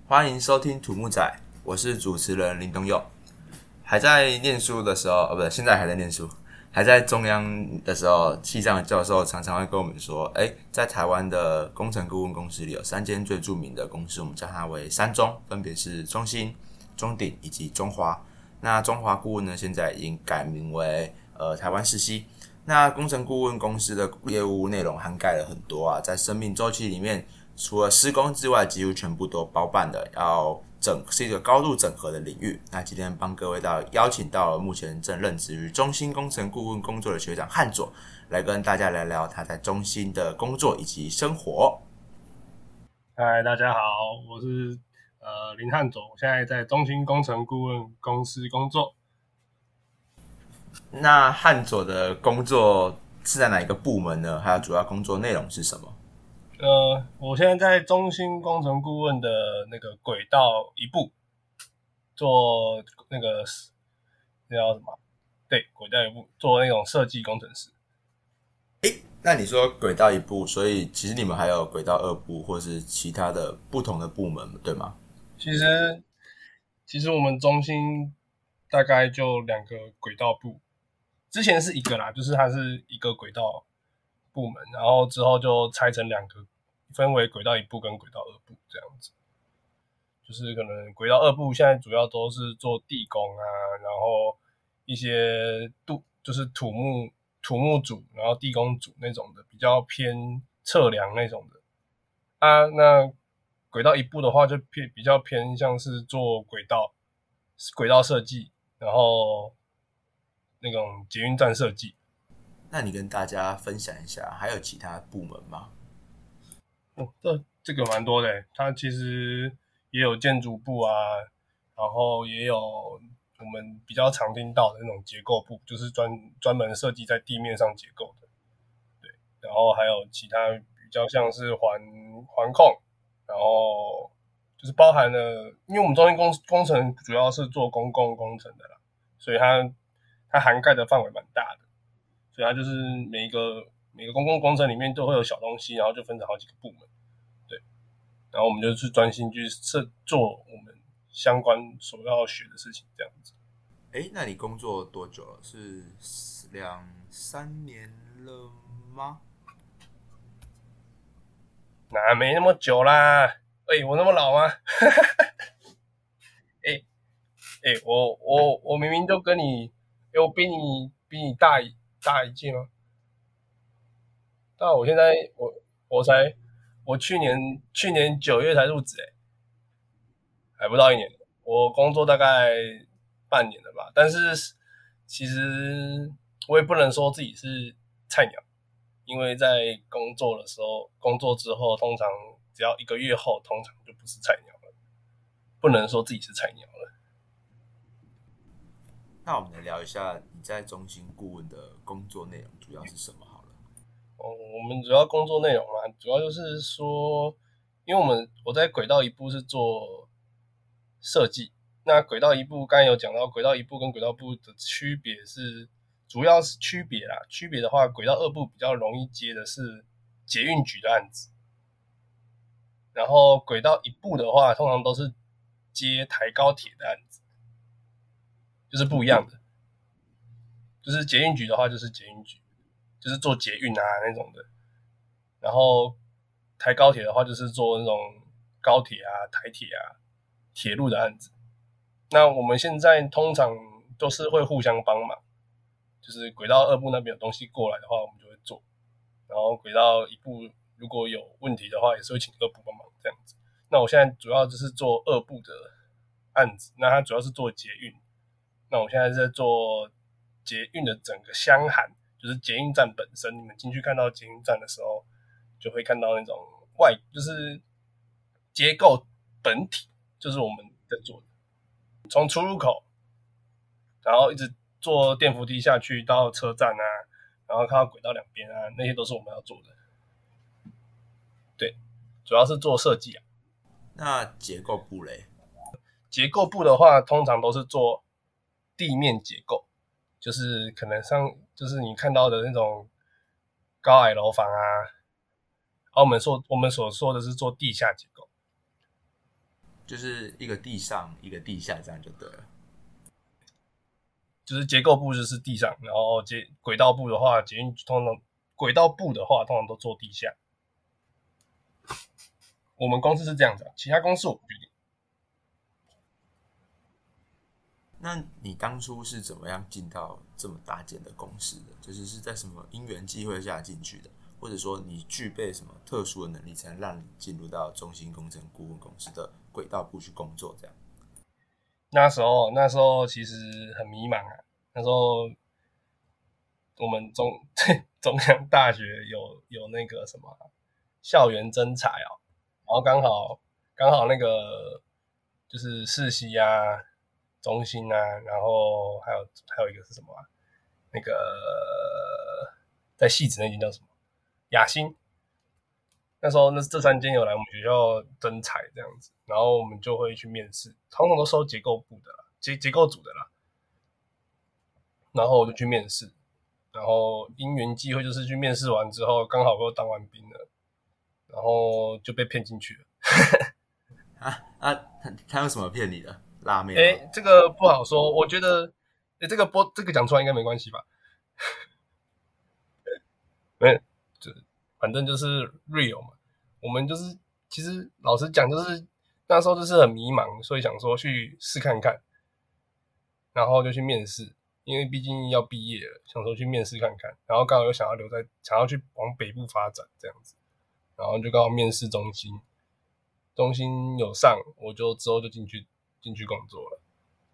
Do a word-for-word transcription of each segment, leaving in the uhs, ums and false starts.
欢迎收听土木仔，我是主持人林东佑。还在念书的时候，哦，不对，现在还在念书，还在中央的时候，系上的教授常常会跟我们说，哎，在台湾的工程顾问公司里有三间最著名的公司，我们叫它为三中，分别是中兴、中鼎以及中华。那中华顾问呢，现在已经改名为呃台湾世熙。那工程顾问公司的业务内容涵盖了很多啊，在生命周期里面，除了施工之外，几乎全部都包办的，要整是一个高度整合的领域。那今天帮各位到邀请到了目前正任职于中兴工程顾问工作的学长汉佐，来跟大家聊聊他在中兴的工作以及生活。 嗨，大家好，我是呃林汉佐，我现在在中兴工程顾问公司工作。 那汉佐的工作是在哪一个部门呢？还有主要工作内容是什么？ 呃，我现在在中兴工程顾问的那个轨道一部做那个那叫什么？对，轨道一部做那种设计工程师。 诶，那你说轨道一部，所以其实你们还有轨道二部或是其他的不同的部门，对吗？ 其实其实我们中兴大概就两个轨道部，之前是一个啦，就是它是一个轨道部门，然后之后就拆成两个，分为轨道一部跟轨道二部这样子。就是可能轨道二部现在主要都是做地工啊，然后一些土就是土木土木组，然后地工组那种的，比较偏测量那种的啊。那轨道一部的话，就偏比较偏向是做轨道轨道设计，然后那种捷运站设计。 那你跟大家分享一下，还有其他部门吗？ 哦，这这个蛮多的，它其实也有建筑部啊，然后也有我们比较常听到的那种结构部，就是专专门设计在地面上结构的，对。然后还有其他比较像是环环控，然后就是包含了，因为我们中心工工程主要是做公共工程的啦，所以它它涵盖的范围蛮大的，所以它就是每一个每个公共工程里面都会有小东西，然后就分成好几个部门。然后我们就是专心去设做我们相关所要学的事情，这样子。 诶，那你工作多久了？是两三年了吗？ 哪没那么久啦？哎、欸，我那么老吗？哎哎、欸，我我我明明就跟你，欸、我比你比你大一大一届吗？但我现在我我才我去年去年九月才入职，哎、欸，还不到一年。我工作大概半年了吧，但是其实我也不能说自己是菜鸟，因为在工作的时候，工作之后，通常只要一个月后，通常就不是菜鸟了，不能说自己是菜鸟了。 那我们来聊一下你在中心顾问的工作内容主要是什么好了。 哦，我们主要工作内容嘛，主要就是说，因为我们我在轨道一部是做设计，那轨道一部刚才有讲到，轨道一部跟轨道部的区别是，主要是区别啦。区别的话，轨道二部比较容易接的是捷运局的案子，然后轨道一部的话，通常都是接台高铁的案子，就是不一样的。就是捷运局的话，就是捷运局，就是做捷运啊那种的。然后台高铁的话，就是做那种高铁啊、台铁啊、铁路的案子。那我们现在通常都是会互相帮忙，就是轨道二部那边有东西过来的话，我们就会做。然后轨道一部如果有问题的话，也是会请二部帮忙这样子。那我现在主要就是做二部的案子，那它主要是做捷运。那我现在是在做捷运的整个箱涵，就是捷运站本身。你们进去看到捷运站的时候，就会看到那种外，就是结构本体，就是我们在做的。从出入口，然后一直坐电扶梯下去到车站啊，然后看到轨道两边啊，那些都是我们要做的。对，主要是做设计啊。 那结构部嘞？ 结构部的话，通常都是做地面结构，就是可能上就是你看到的那种高矮楼房啊。而我们说我们所说的是做地下结构。 就是一个地上一个地下，这样就对了。 就是结构部就是地上，然后捷轨道部的话，捷运通常轨道部的话通常都做地下。我们公司是这样子、啊，其他公司我不确定。 那你当初是怎么样进到这么大间的公司的？就是是在什么因缘际会下进去的，或者说你具备什么特殊的能力，才能让你进入到中兴工程顾问公司的轨道部去工作？这样。 那时候那时候其实很迷茫啊，那时候我们中中央大学有有那个什么校园征才哦，然后刚好刚好那个就是世新啊、中兴啊，然后还有还有一个是什么啊？那个在戏子那间叫什么？雅欣。那时候那这三间有来我们学校征才这样子，然后我们就会去面试，通常都收结构部的啦，结结构组的啦。然后我就去面试，然后因缘际会就是去面试完之后，刚好我又当完兵了，然后就被骗进去了。 啊啊，他他用什么骗你的？辣妹吗？ 哎，这个不好说，我觉得，哎，这个播这个讲出来应该没关系吧？没，就反正就是 real 嘛。我们就是其实老实讲，就是那时候就是很迷茫，所以想说去试看看，然后就去面试，因为毕竟要毕业了，想说去面试看看，然后刚好又想要留在，想要去往北部发展这样子，然后就刚好面试中心，中心有上，我就之后就进去进去工作了。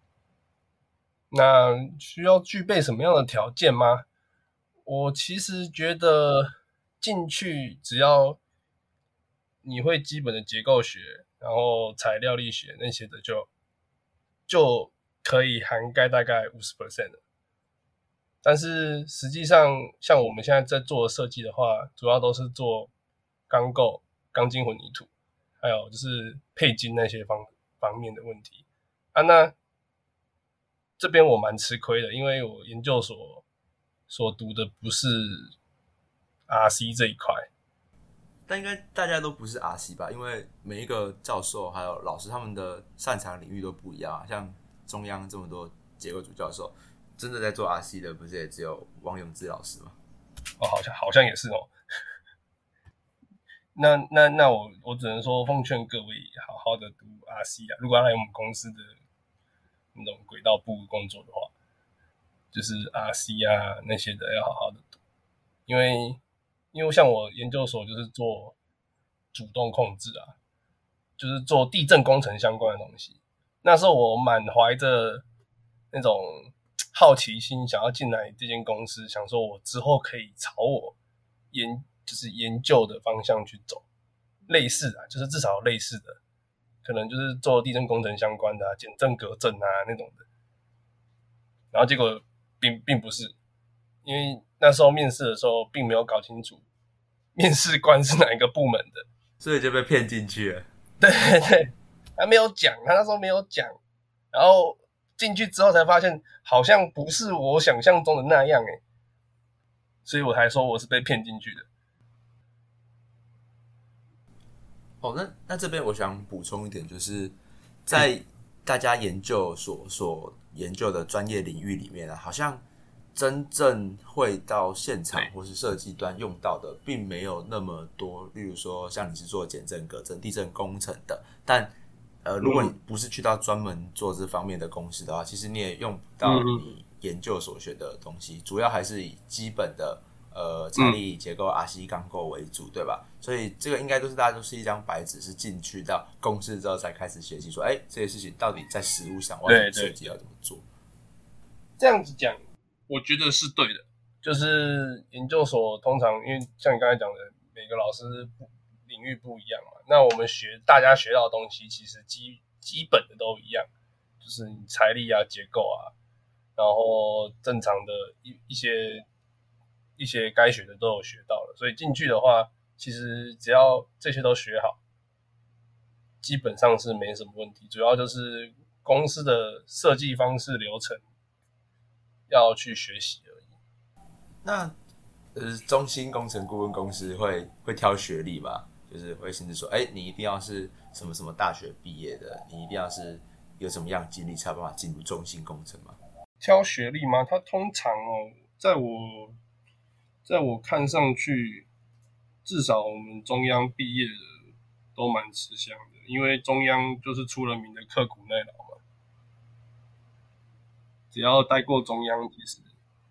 那需要具备什么样的条件吗？我其实觉得进去只要你会基本的结构学，然后材料力学那些的就就可以涵盖大概 百分之五十 了。但是实际上，像我们现在在做的设计的话，主要都是做钢构、钢筋混凝土，还有就是配筋那些方方面的问题啊。那这边我蛮吃亏的，因为我研究所所读的不是 R C 这一块。 但应该大家都不是 R C 吧？因为每一个教授还有老师他们的擅长领域都不一样、啊。像中央这么多结构组教授，真的在做 R C 的不是也只有王永志老师吗？ 哦，好像好像也是哦。那那那我我只能说奉劝各位好好的读 R C 啊，如果要来我们公司的那种轨道部工作的话，就是 R C 啊那些的要好好的读，因为因为像我研究所就是做主动控制啊，就是做地震工程相关的东西。那时候我满怀着那种好奇心，想要进来这间公司，想说我之后可以朝我研就是研究的方向去走，类似啊，就是至少类似的，可能就是做地震工程相关的啊，减震隔震啊那种的。然后结果并并不是，因为那时候面试的时候并没有搞清楚面试官是哪一个部门的， 所以就被骗进去了。 对对对，他没有讲，他那时候没有讲，然后进去之后才发现，好像不是我想象中的那样哎，所以我才说我是被骗进去的。 哦，那那这边我想补充一点，就是在大家研究所所研究的专业领域里面啊，好像真正会到现场或是设计端用到的，并没有那么多。例如说，像你是做减震、隔震、地震工程的，但呃，如果你不是去到专门做这方面的公司的话，其实你也用不到你研究所学的东西，主要还是以基本的呃材力结构、R C 钢构为主，对吧？所以这个应该都是大家都是一张白纸，是进去到公司之后才开始学习，说，哎，这些事情到底在实务上我要怎么设计，要怎么做。 这样子讲，我觉得是对的。就是研究所通常，因为像你刚才讲的，每个老师领域不一样嘛，那我们学大家学到的东西，其实基基本的都一样，就是你材力啊、结构啊，然后正常的一一些一些该学的都有学到了，所以进去的话，其实只要这些都学好，基本上是没什么问题。主要就是公司的设计方式、流程要去学习而已。 那呃，中兴工程顾问公司会会挑学历吗？ 就是会限制说，哎，你一定要是什么什么大学毕业的，你一定要是有什么样的经历才有办法进入中兴工程吗？ 挑学历吗？它通常哦，在我在我看上去，至少我们中央毕业的都蛮吃香的，因为中央就是出了名的刻苦耐劳嘛。只要待过中央，其实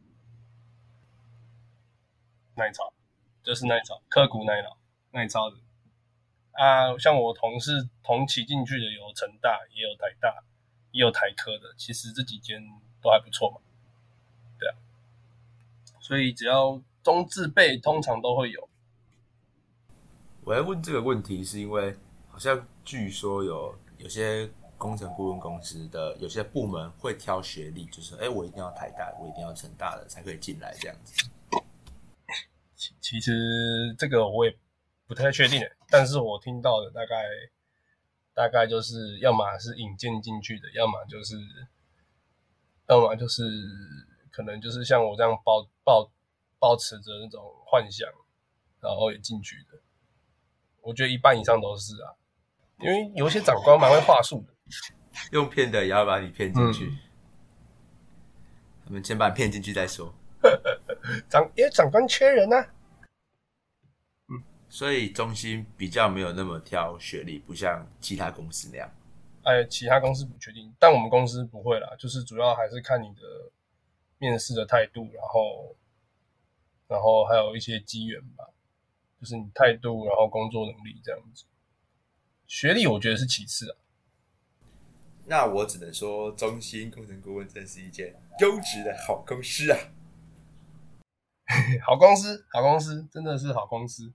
耐操就是耐操，刻苦耐劳，耐操的啊。像我同事同期进去的有成大，也有台大，也有台科的，其实这几间都还不错嘛。对啊，所以只要中字辈，通常都会有。 我要问这个问题，是因为好像据说有有些工程顾问公司的有些部门会挑学历，就是哎，我一定要台大，我一定要成大的才可以进来这样子。 其其实这个我也不太确定的，但是我听到的大概大概就是要么是引荐进去的，要么就是要么就是可能就是像我这样抱抱抱持着那种幻想，然后也进去的。我觉得一半以上都是啊，因为有一些长官蛮会话术的， 用骗的也要把你骗进去， 嗯、 他们先把你骗进去再说。 长因为长官缺人啊。 所以中兴比较没有那么挑学历，不像其他公司那样。 哎，其他公司不确定，但我们公司不会啦，就是主要还是看你的面试的态度，然后然后还有一些机缘吧，就是你态度，然后工作能力这样子。学历我觉得是其次啊。 那我只能说，中兴工程顾问真是一间优质的好公司啊！ 好公司，好公司，真的是好公司。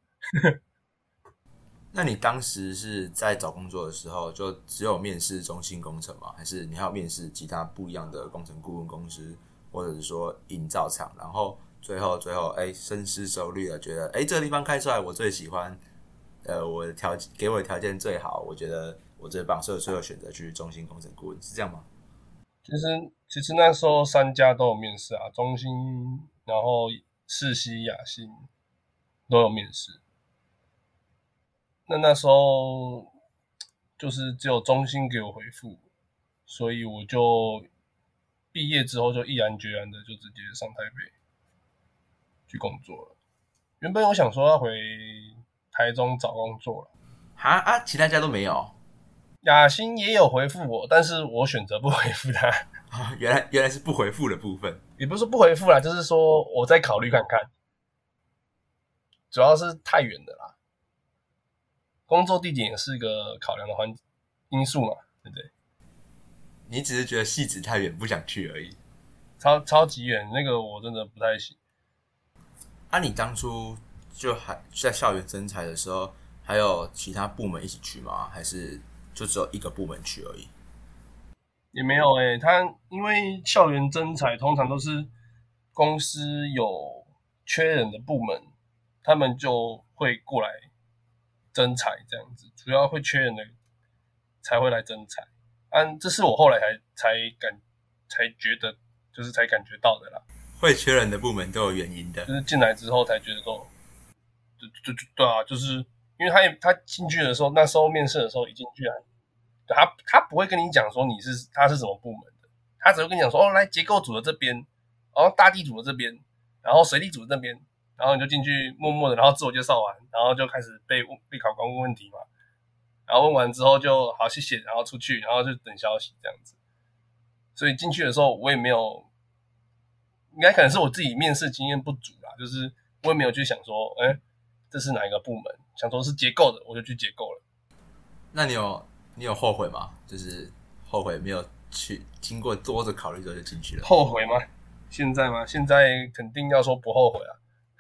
那你当时是在找工作的时候，就只有面试中兴工程吗？还是你还有面试其他不一样的工程顾问公司，或者是说营造厂？然后最后最后，哎，深思熟虑了，觉得哎这个地方开出来我最喜欢，呃，我的条给我的条件最好，我觉得我最棒，所以最后选择去中兴工程顾问，是这样吗？ 其实其实那时候三家都有面试啊，中兴，然后世熙、雅信都有面试。那那时候就是只有中兴给我回复，所以我就毕业之后就毅然决然的就直接上台北去工作了。原本我想说要回台中找工作了， 哈啊，其他家都没有。 雅欣也有回复我，但是我选择不回复他。 哦，原来原来是不回复的部分。 也不是不回复啦，就是说我再考虑看看，主要是太远了啦。工作地点也是个考量的环因素嘛，对不对？ 你只是觉得戏子太远，不想去而已。 超超级远，那个我真的不太行。 啊，你当初就还在校园征才的时候，还有其他部门一起去吗？还是就只有一个部门去而已？ 也没有诶、欸，他因为校园征才通常都是公司有缺人的部门，他们就会过来征才这样子，主要会缺人的才会来征才。啊，这是我后来才才感才觉得，就是才感觉到的啦。 会缺人的部门都有原因的。 就是进来之后才觉得说，就就对啊，就是因为他也他进去的时候，那时候面试的时候一进去啊，他他不会跟你讲说你是他是什么部门的，他只会跟你讲说哦，来结构组的这边，然后大地组的这边，然后水利组的这边，然后你就进去默默的，然后自我介绍完，然后就开始被被考官问问题嘛，然后问完之后就好谢谢，然后出去，然后就等消息这样子。所以进去的时候我也没有，应该可能是我自己面试经验不足啦，就是我也没有去想说，哎，这是哪一个部门？想说是结构的，我就去结构了。 那你有你有后悔吗？就是后悔没有去，经过多的考虑之后就进去了。 后悔吗？现在吗？现在肯定要说不后悔啊。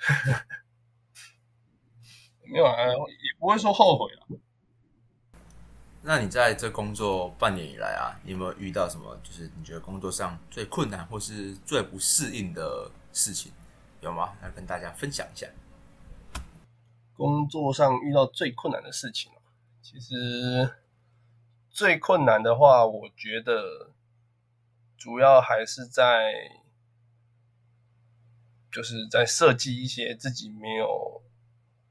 没有啊，也不会说后悔啊。 那你在这工作半年以来啊，你有没有遇到什么就是你觉得工作上最困难或是最不适应的事情？有吗？来跟大家分享一下。 工作上遇到最困难的事情，其实最困难的话，我觉得主要还是在就是在设计一些自己没有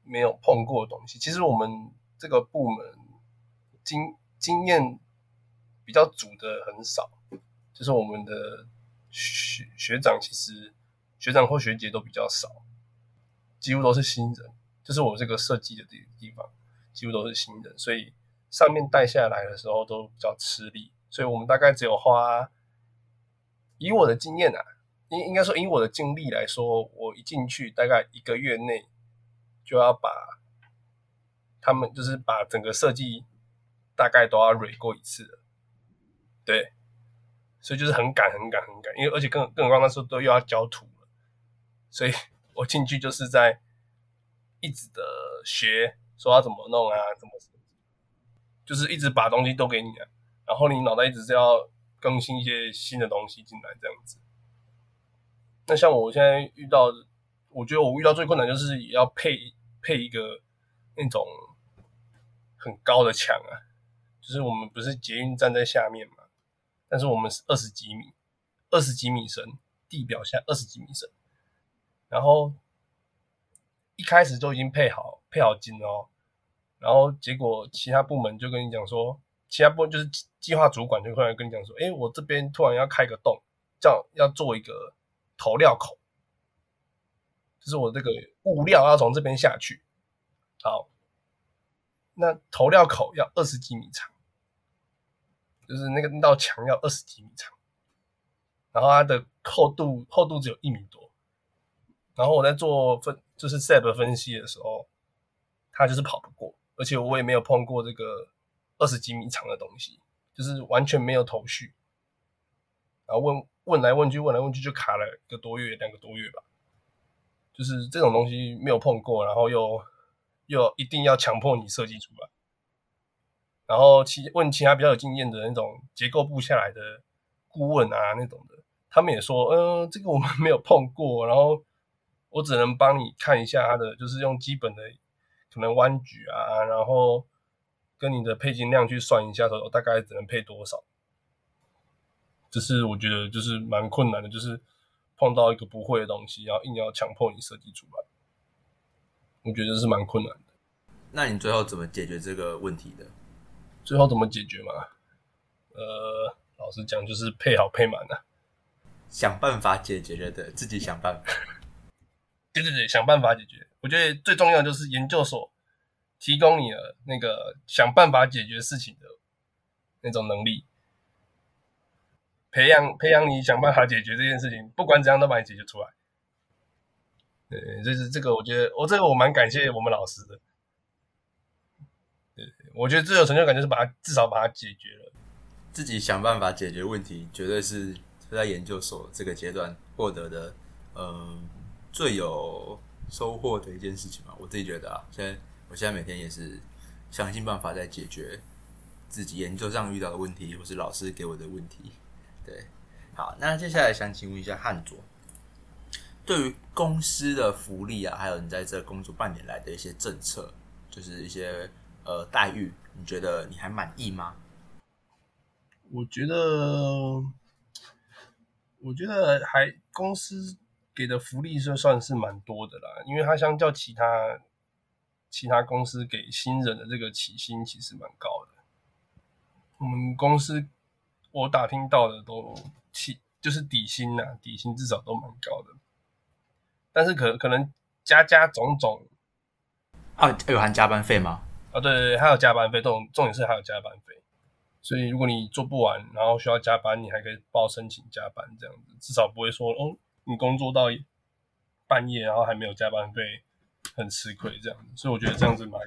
没有碰过的东西。其实我们这个部门经经验比较足的很少，就是我们的学学长其实学长或学姐都比较少，几乎都是新人。就是我这个设计的地方几乎都是新人，所以上面带下来的时候都比较吃力，所以我们大概只有花，以我的经验啊，应应该说以我的经历来说，我一进去大概一个月内就要把他们就是把整个设计大概都要 review 过一次了，对，所以就是很赶很赶很赶，因为而且更更何况那时候都又要交图了，所以我进去就是在一直的学，说要怎么弄啊，怎么，就是一直把东西都给你啊，然后你脑袋一直是要更新一些新的东西进来这样子。那像我现在遇到的，我觉得我遇到最困难就是也要配配一个那种很高的墙啊，就是我们不是捷运站在下面嘛，但是我们是二十几米，二十几米深，地表下二十几米深，然后一开始就已经配好配好筋哦，然后结果其他部门就跟你讲说，其他部门就是计划主管就突然跟你讲说，哎，我这边突然要开个洞，这样要做一个投料口，就是我这个物料要从这边下去，好，那投料口要二十几米长，就是那个那道墙要二十几米长，然后它的厚度厚度只有一米多，然后我在做分就是 S A P 分析的时候，它就是跑不过，而且我也没有碰过这个二十几米长的东西，就是完全没有头绪，然后问问来问去问来问去就卡了一个多月两个多月吧，就是这种东西没有碰过，然后又又一定要强迫你设计出来，然后其问其他比较有经验的那种结构部下来的顾问啊那种的，他们也说，嗯、呃，这个我们没有碰过，然后我只能帮你看一下它的，就是用基本的可能弯矩啊，然后跟你的配筋量去算一下，说大概只能配多少。就是我觉得就是蛮困难的，就是碰到一个不会的东西，然后硬要强迫你设计出来，我觉得是蛮困难的。 那你最后怎么解决这个问题的？ 最后怎么解决嘛？呃，老实讲就是配好配满啊， 想办法解决的，自己想办法。 对对对，想办法解决。我觉得最重要的就是研究所提供你的那个想办法解决事情的那种能力，培养培养你想办法解决这件事情，不管怎样都把你解决出来。对，就是这个，我觉得我这个我蛮感谢我们老师的。对，我觉得最有成就感就是把它至少把它解决了。 自己想办法解决问题，绝对是在研究所这个阶段获得的，呃，最有收获的一件事情嘛。我自己觉得啊，现在我现在每天也是想尽办法在解决自己研究上遇到的问题，或是老师给我的问题。对，好，那接下来想请问一下汉卓，对于公司的福利啊，还有你在这工作半年来的一些政策，就是一些呃待遇，你觉得你还满意吗？ 我觉得，我觉得还公司给的福利就算是蛮多的啦，因为它相较其他其他公司给新人的这个起薪其实蛮高的。我们公司我打听到的都起就是底薪呐、啊，底薪至少都蛮高的，但是可可能加加种种啊，有含加班费吗？ 啊，对对对，还有加班费，重重点是还有加班费。所以如果你做不完，然后需要加班，你还可以报申请加班这样子，至少不会说哦，你工作到半夜然后还没有加班费，很吃亏这样子。所以我觉得这样子蛮。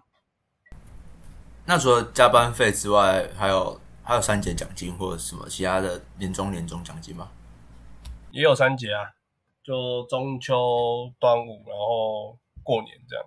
那除了加班费之外，还有还有三节奖金或者什么其他的年终年终奖金吗？ 也有三节啊，就中秋、端午，然后过年这样。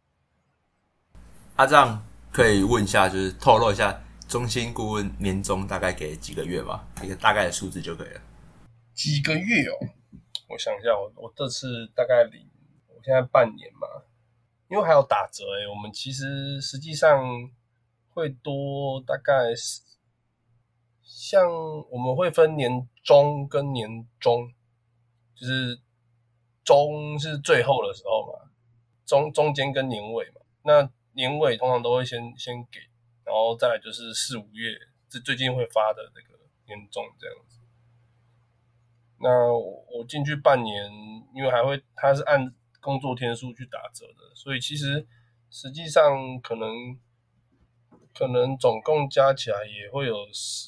啊，这样可以问一下，就是透露一下中心顾问年终大概给几个月吗？一个大概的数字就可以了。 几个月哦？我想一下，我我这次大概领，我现在半年嘛，因为还有打折诶、欸，我们其实实际上会多大概像我们会分年中跟年终，就是中是最后的时候嘛， 中中间跟年尾嘛。那年尾通常都会先先给，然后再来就是四五月，这最近会发的这个年终这样子。那我进去半年，因为还会它是按工作天数去打折的，所以其实实际上可能可能总共加起来也会有十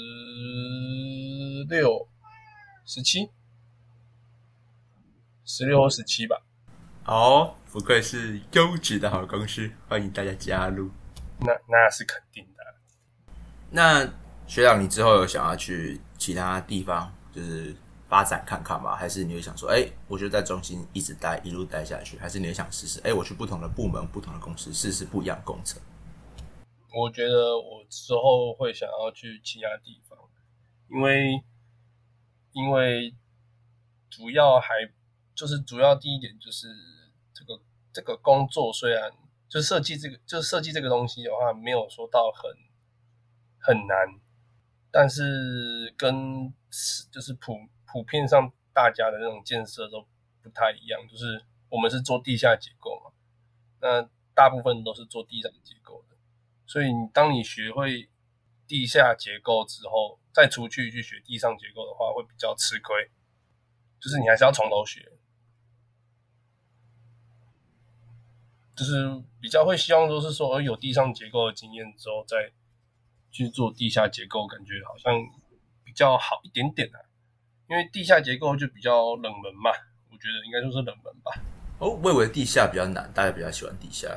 六、十七、十六或十七吧。 哦，不愧是优质的好公司，欢迎大家加入。 那那是肯定的。 那学长，你之后有想要去其他地方，就是发展看看吗？还是你会想说，哎、欸，我就在中心一直待，一路待下去？还是你会想试试，哎、欸，我去不同的部门、不同的公司试试不一样的工程？ 我觉得我之后会想要去其他地方，因为因为主要还就是主要第一点就是这个这个工作虽然就设计这个就是设计这个东西的话没有说到很很难，但是跟就是普普遍上大家的那种建设都不太一样，就是我们是做地下结构嘛，那大部分都是做地上结构的，所以当你学会地下结构之后，再出去去学地上结构的话，会比较吃亏，就是你还是要从头学，就是比较会希望说是说有地上结构的经验之后再去做地下结构，感觉好像比较好一点点啊，因为地下结构就比较冷门嘛，我觉得应该说是冷门吧。 哦，我以为地下比较难，大家比较喜欢地下。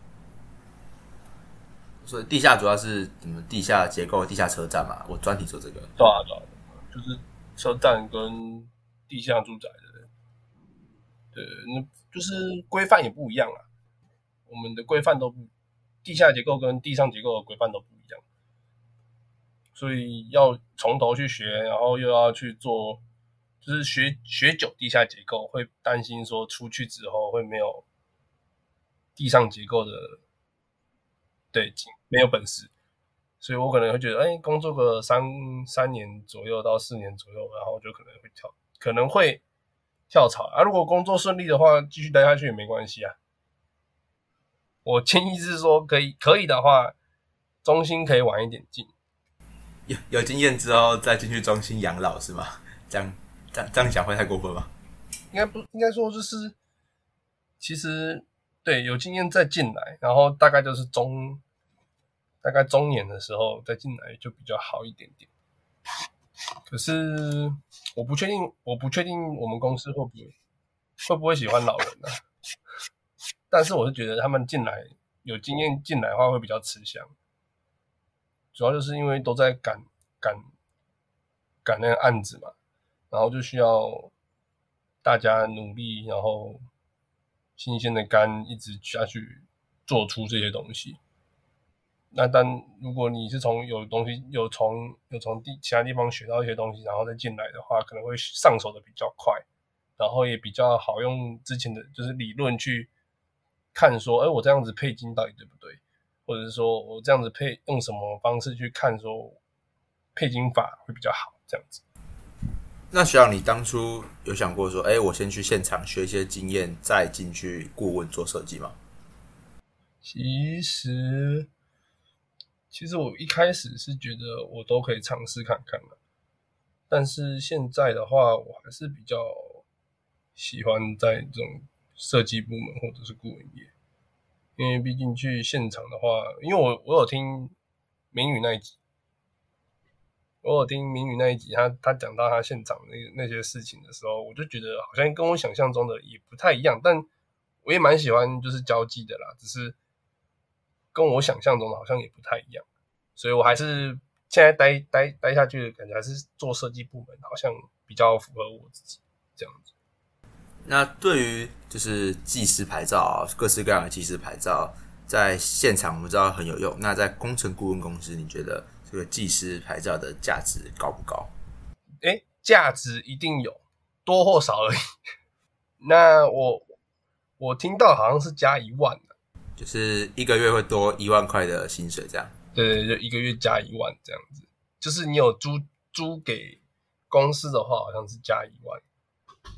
所以地下主要是什么？地下结构、地下车站嘛。我专题做这个。 对啊，对啊，就是车站跟地下住宅的，对，那就是规范也不一样啊。我们的规范都不，地下结构跟地上结构的规范都不一样，所以要从头去学，然后又要去做，就是学学久地下结构，会担心说出去之后会没有地上结构的。对，没有本事，所以我可能会觉得，哎，工作个三三年左右到四年左右，然后就可能会跳，可能会跳槽啊。如果工作顺利的话，继续待下去也没关系啊。我建议是说，可以可以的话，中心可以晚一点进， 有有经验之后再进去中心养老是吗？这样这样这样讲会太过分吗？ 应该不应该说就是，其实对有经验再进来，然后大概就是中。大概中年的时候再进来就比较好一点点，可是我不确定，我不确定我们公司会不会会不会喜欢老人啊？但是我是觉得他们进来有经验进来的话会比较吃香，主要就是因为都在赶赶赶那个案子嘛，然后就需要大家努力，然后新鲜的肝一直下去做出这些东西。那但如果你是从有东西有从有从地其他地方学到一些东西，然后再进来的话，可能会上手的比较快，然后也比较好用之前的就是理论去看说，哎，我这样子配筋到底对不对，或者是说我这样子配用什么方式去看说配筋法会比较好，这样子。 那学长，你当初有想过说，哎，我先去现场学一些经验，再进去顾问做设计吗？ 其实。其实我一开始是觉得我都可以尝试看看的，但是现在的话，我还是比较喜欢在这种设计部门或者是顾问业，因为毕竟去现场的话，因为我我有听明宇那一集，我有听明宇那一集，他他讲到他现场那那些事情的时候，我就觉得好像跟我想象中的也不太一样，但我也蛮喜欢就是交际的啦，只是。跟我想象中的好像也不太一样，所以我还是现在待待待下去的感觉，还是做设计部门好像比较符合我自己这样子。 那对于就是技师牌照啊，各式各样的技师牌照，在现场我们知道很有用。那在工程顾问公司，你觉得这个技师牌照的价值高不高？ 哎，价值一定有，多或少而已。那我我听到好像是加一万的。 就是一个月会多一万块的薪水，这样。 对对，就一个月加一万这样子。就是你有租租给公司的话，好像是加一万。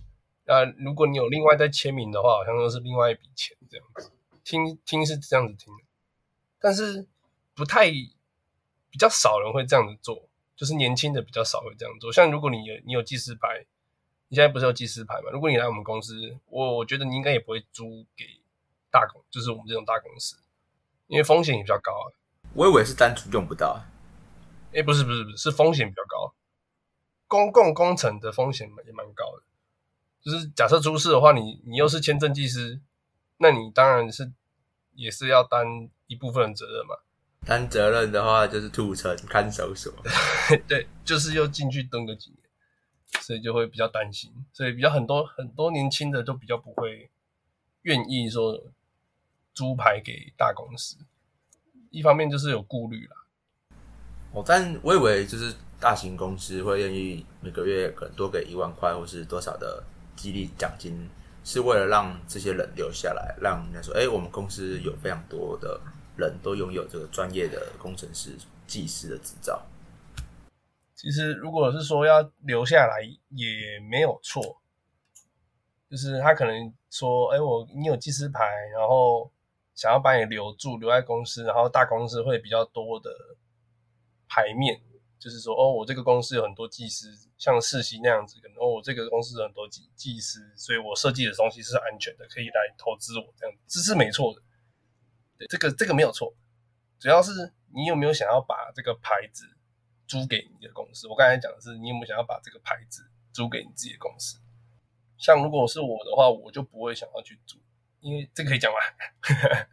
那如果你有另外再签名的话，好像又是另外一笔钱这样子。听听是这样子听的，但是不太比较少人会这样子做，就是年轻的比较少会这样做。像如果你有你有技师牌，你现在不是有技师牌嘛？如果你来我们公司，我我觉得你应该也不会租给大公，就是我们这种大公司，因为风险也比较高啊。 我以为是单纯用不到。 哎，不是不是不是，是风险比较高。公共工程的风险也蛮高的，就是假设出事的话，你你又是签证技师，那你当然是也是要担一部分的责任嘛。 担责任的话，就是土城看守所。 对，就是又进去蹲个几年，所以就会比较担心，所以比较很多很多年轻的都比较不会愿意说租牌给大公司，一方面就是有顾虑啦。 哦，但我以为就是大型公司会愿意每个月可能多给一万块或是多少的激励奖金，是为了让这些人留下来，让人家说，哎，我们公司有非常多的人都拥有这个专业的工程师、技师的执照。 其实如果是说要留下来也没有错，就是他可能说，哎，我你有技师牌，然后想要把你留住，留在公司，然后大公司会比较多的牌面，就是说，哦，我这个公司有很多技师，像世袭那样子，可能哦，我这个公司有很多技技师，所以我设计的东西是安全的，可以来投资我这样子，这是没错的。对，这个这个没有错，主要是你有没有想要把这个牌子租给你的公司。我刚才讲的是你有没有想要把这个牌子租给你自己的公司。像如果是我的话，我就不会想要去租，因为这个可以讲完。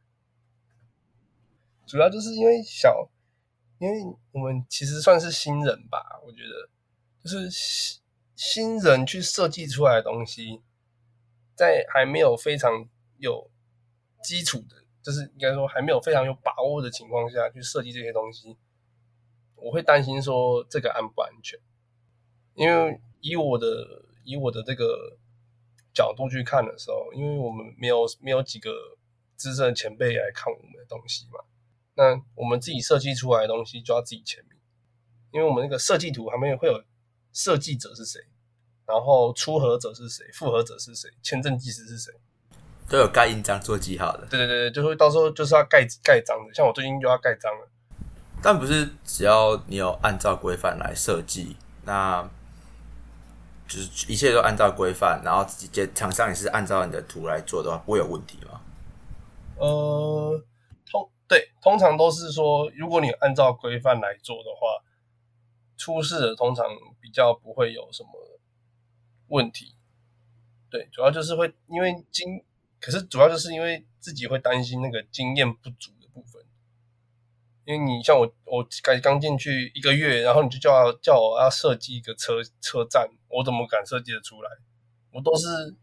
主要就是因为小，因为我们其实算是新人吧，我觉得就是新人去设计出来的东西，在还没有非常有基础的，就是应该说还没有非常有把握的情况下去设计这些东西，我会担心说这个安不安全。因为以我的以我的这个角度去看的时候，因为我们没有没有几个资深的前辈来看我们的东西嘛，那我们自己设计出来的东西就要自己签名，因为我们那个设计图旁边会有设计者是谁，然后出核者是谁，复核者是谁，签证技师是谁， 都有盖印章做记号的。 对对对，就会到时候就是要盖盖章的，像我最近就要盖章了。 但不是只要你有按照规范来设计，那就是一切都按照规范，然后厂商也是按照你的图来做的话，不会有问题吗？ 呃，通对，通常都是说，如果你按照规范来做的话，出事的通常比较不会有什么问题。对，主要就是会因为经，可是主要就是因为自己会担心那个经验不足的部分。因为你像我，我刚进去一个月，然后你就叫我叫我要设计一个车车站，我怎么敢设计得出来？我都是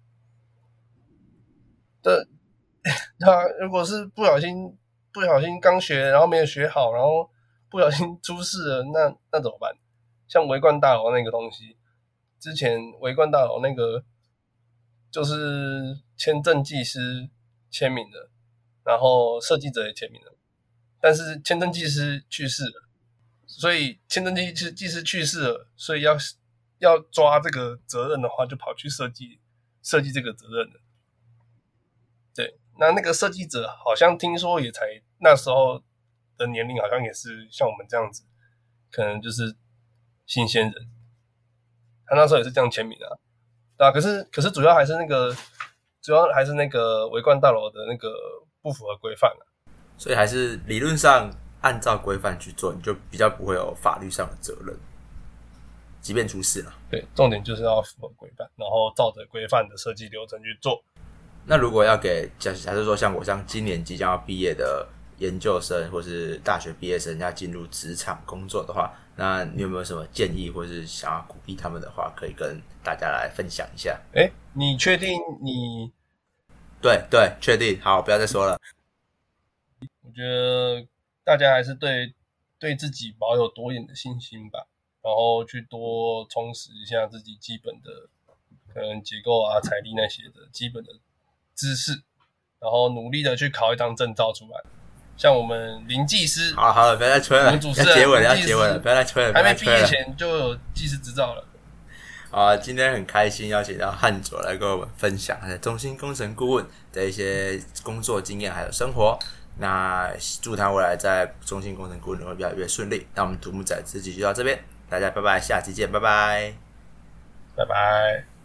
的，他如果是不小心不小心刚学，然后没有学好，然后不小心出事了，那那怎么办？像维冠大楼那个东西，之前维冠大楼那个就是签证技师签名的，然后设计者也签名了。但是签证技师去世了，所以签证技师技师去世了，所以要要抓这个责任的话，就跑去设计设计这个责任了。对，那那个设计者好像听说也才那时候的年龄，好像也是像我们这样子，可能就是新鲜人。他那时候也是这样签名啊，对啊。可是可是主要还是那个主要还是那个维冠大楼的那个不符合规范啊。 所以还是理论上按照规范去做，你就比较不会有法律上的责任，即便出事了。 对，重点就是要符合规范，然后照着规范的设计流程去做。 那如果要给假假设说像我像今年即将要毕业的研究生或是大学毕业生要进入职场工作的话，那你有没有什么建议或是想要鼓励他们的话，可以跟大家来分享一下？ 诶，你确定你？ 对对，确定。好，不要再说了。 我觉得大家还是对对自己保有多一点的信心吧，然后去多充实一下自己基本的可能结构啊、财力那些的基本的知识，然后努力的去考一张证照出来。像我们林技师， 好好了，不要再吹了， 我们主持人要结尾了，要结尾了，不要再吹了， 还没毕业前就有技师执照了。 啊，今天很开心邀请到汉佐来跟我们分享他在中心工程顾问的一些工作经验还有生活。那祝他未来在中心工程顾问会越来越顺利。那我们土木仔这集就到这边，大家拜拜，下期见，拜拜， 拜拜。